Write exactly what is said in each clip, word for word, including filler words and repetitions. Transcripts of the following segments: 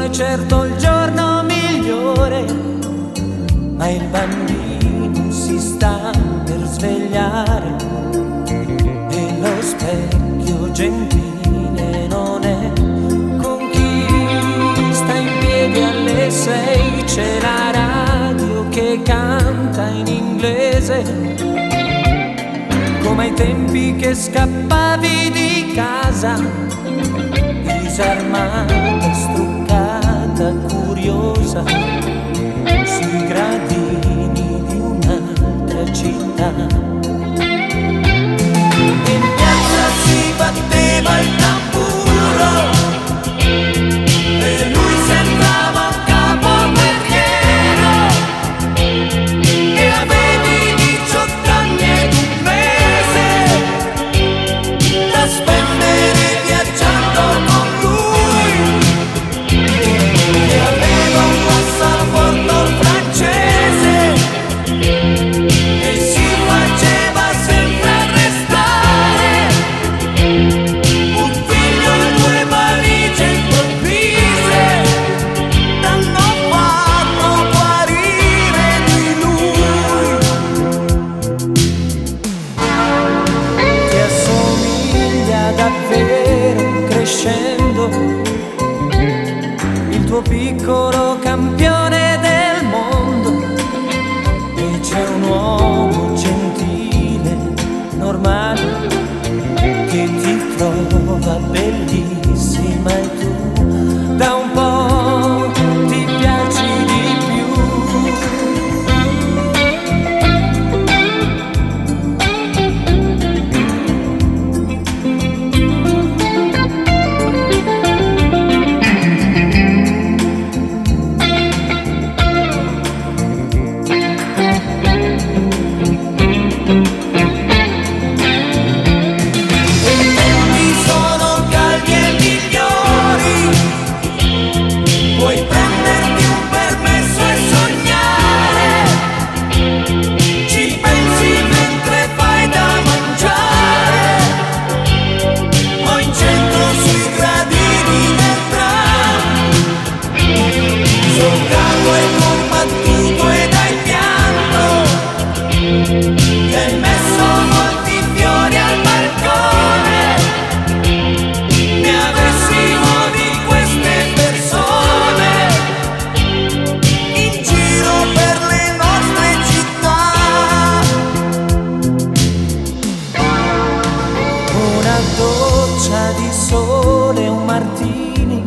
è certo il giorno migliore, ma il bambino si sta per svegliare e lo specchio gentile non è con chi sta in piedi alle sei. C'è la radio che canta in inglese, come ai tempi che scappavi di casa, disarmata, struccata, curiosa, sui gradini di un'altra città. In piazza si batteva il tamburo e lui sembrava un capo guerriero, e avevi diciotto anni ed un mese da spendere viaggiando con lui, che aveva un passaporto francese e si faceva sempre arrestare, un figlio e due valigie improvvise t'hanno fatto guarire di lui. Ti assomiglia davvero crescendo il tuo piccolo campione del mondo, e c'è un uomo gentile, normale, che ti trova bellissima e tu da un po' ti piaci di più. Puoi prenderti un permesso e sognare, ci pensi mentre fai da mangiare, o in centro sui gradini del tram, soldato e combattuto ed hai pianto, che hai messo molti fiori al balcone. Ne avessimo di queste persone in giro per le nostre città. Una doccia di sole, un martini,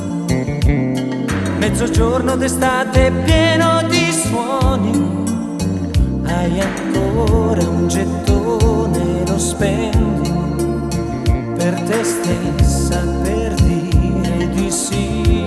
mezzogiorno d'estate pieno di suoni. Hai ancora un gettone, lo spendi per te stessa, per dire di sì.